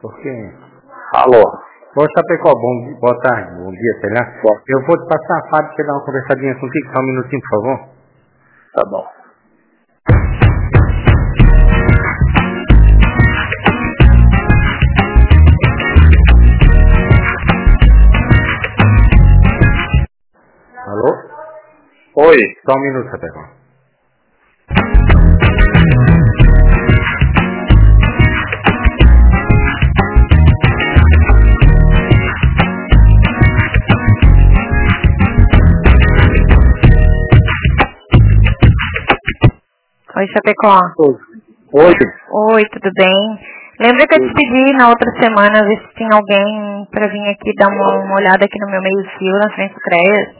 Porque... Alô? Ô, Chapecó, boa tarde, bom dia, sei lá. Bom. Eu vou te passar a Fábio para dar uma conversadinha contigo, só um minutinho, por favor. Tá bom. Alô? Oi. Só um minuto, Chapecó. Oi, Chapecó. Oi. Oi, tudo bem? Lembra que eu te pedi na outra semana ver se tinha alguém pra vir aqui dar uma olhada aqui no meu meio-fio, na frente do CREAS?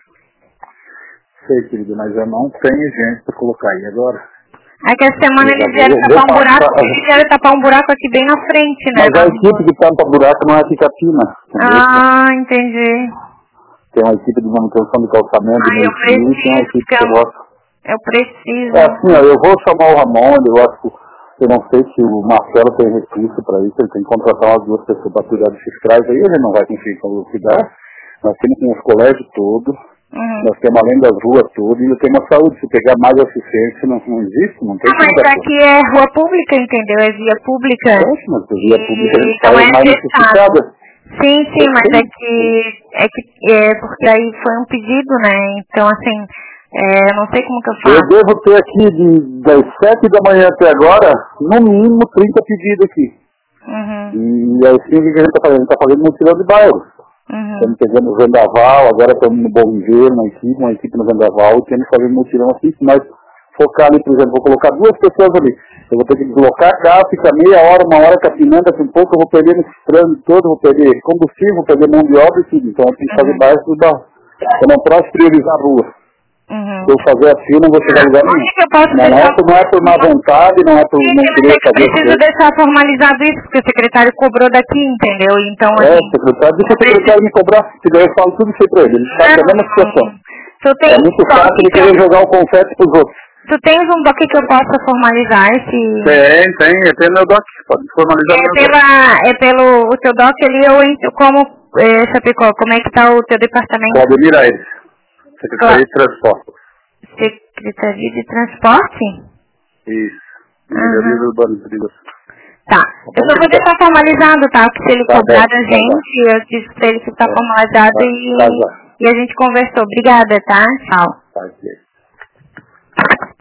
Sei, querido, mas eu não tenho gente pra colocar aí agora. É que essa semana eles vieram tapar um buraco aqui bem na frente, né? Mas a equipe que tampa buraco não é aqui Capina. Ah, entendi. Tem uma equipe de manutenção de calçamento, de meio-fio, e tem uma equipe que gosta. Eu preciso. É assim, ó, eu vou chamar o Ramon, eu não sei se o Marcelo tem recurso para isso, ele tem que contratar umas duas pessoas para cuidar desses trás aí, ele não vai conseguir cuidar. Nós temos os colégios todos, nós temos além das ruas todas, e eu tenho uma saúde, se pegar mais assistência não existe, não tem como. Mas aqui é rua pública, entendeu? É via pública. Mas via pública a gente então faz mais necessitada. Sim, mas porque aí foi um pedido, né? Então, assim, eu não sei como que eu faço. Eu devo ter aqui das 7 da manhã até agora, no mínimo 30 pedidos aqui. E assim o que a gente está fazendo? A gente está fazendo mutirão de bairros. Estamos pegando o Vendaval, agora estamos no Bom Viver, uma equipe no Vendaval, e temos que fazer mutirão assim, mas focar ali, por exemplo, vou colocar duas pessoas ali. Eu vou ter que deslocar a carro, fica meia hora, uma hora capinando, assim, um pouco eu vou perder nesse trânsito todo, vou perder combustível, vou perder mão de obra e tudo. Então eu tenho que fazer bairros do bairro. Eu não posso priorizar a rua. Se eu fazer assim, eu não vou chegar a lugar nenhum. Não é por má vontade, não é por não querer fazer. Eu preciso deixar formalizado isso, porque o secretário cobrou daqui, entendeu? Então, assim, deixa o secretário me cobrar, que daí eu falo tudo isso aí pra ele. Ele sabe da mesma situação. É muito fácil ele querer jogar o confete pros outros. Tu tens um doc que eu possa formalizar esse... Tem meu doc, pode formalizar meu doc. É pelo o teu doc ali, eu entro como, Chapecó, como é que tá o teu departamento? Pode mirar ele. Secretaria de Transporte. Secretaria de Transporte? Isso. Melhoria do urbanismo. Tá. Eu só vou deixar formalizado, tá? Porque se ele cobrar da gente, eu disse pra ele que tá formalizado e a gente conversou. Obrigada, tá? Tchau. Tá,